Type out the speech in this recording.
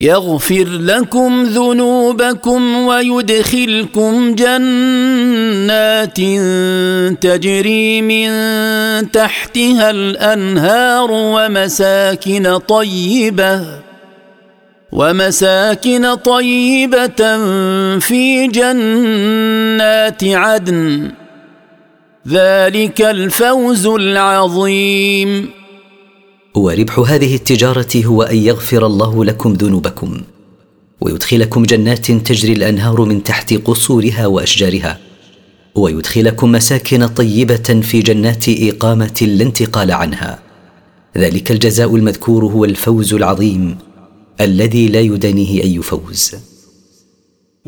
يغفر لكم ذنوبكم ويدخلكم جنات تجري من تحتها الأنهار ومساكن طيبة في جنات عدن، ذلك الفوز العظيم. وربح هذه التجارة هو أن يغفر الله لكم ذنوبكم ويدخلكم جنات تجري الأنهار من تحت قصورها وأشجارها، ويدخلكم مساكن طيبة في جنات إقامة لا انتقال عنها، ذلك الجزاء المذكور هو الفوز العظيم الذي لا يدانيه أي فوز.